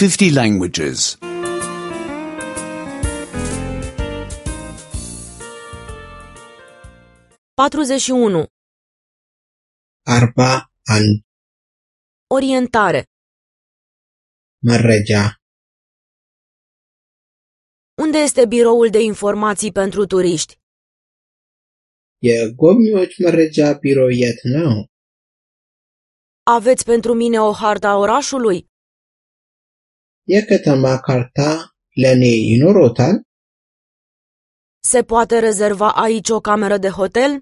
50 languages. 41. 41 Orientare. መረጃ Unde este biroul de informații pentru turiști? የጎብኚዎች መረጃ ቢሮ የት ነው? Aveți pentru mine o hartă a orașului? የከተማ ካርታ ለኔ ይኖሮታል? Se poate rezerva aici o cameră de hotel?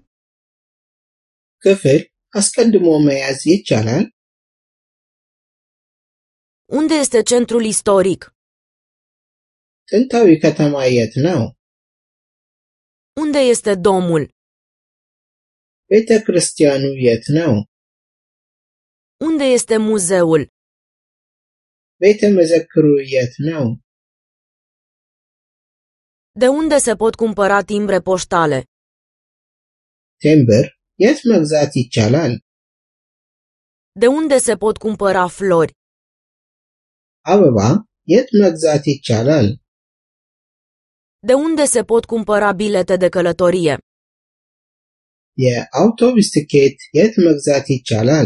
ክፍል አስቀድሞ መያዝ ይቻላል? Unde este centrul istoric? ጥንታዊ ከተማ የት ነው? Unde este domul? ቤተ ክርስቲያኑ የት ነው? Unde este muzeul? ቤተ መዘክሩ የት ነው? De unde se pot cumpăra timbre poștale? ቴምብር የት መግዛት ይቻላል? De unde se pot cumpăra flori? አበባ የት መግዛት ይቻላል? De unde se pot cumpăra bilete de călătorie? የአውቶቡስ ትኬት የት መግዛት ይቻላል?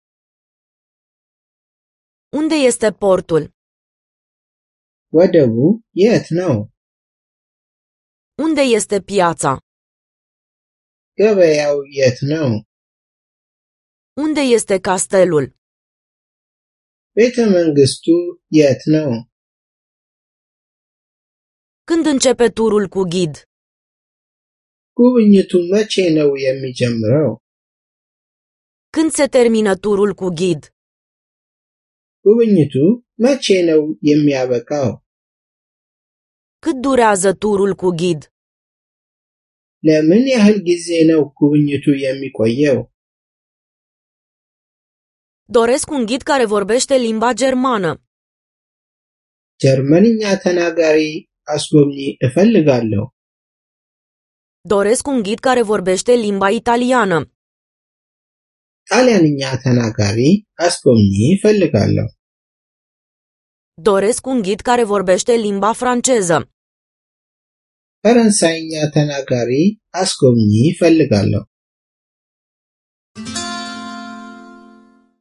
Unde este portul? ወደቡ የት ነው? Unde este piața? ገበያው የት ነው? Unde este castelul? ቤተ መንግስቱ የት ነው? Când începe turul cu ghid? ጉብኝቱ መቼ ነው የሚጀምረው? Când se termină turul cu ghid? ጉብኝቱ መቼ ነው የሚያበቃው? Cât durează turul cu ghid? ለምን ያህል ጊዜ ነው ጉብኝቱ የሚቆየው? Doresc un ghid care vorbește limba germană. ጀርመንኛ ተናጋሪ አስጎብኚ እፈልጋለሁ። Doresc un ghid care vorbește limba italiană. ጣሊያንኛ ተናጋሪ አስጎብኚ እፈልጋለሁ። Doresc un ghid care vorbește limba franceză. ፈረንሳይኛ ተናጋሪ አስጎብኚ እፈልጋለሁ።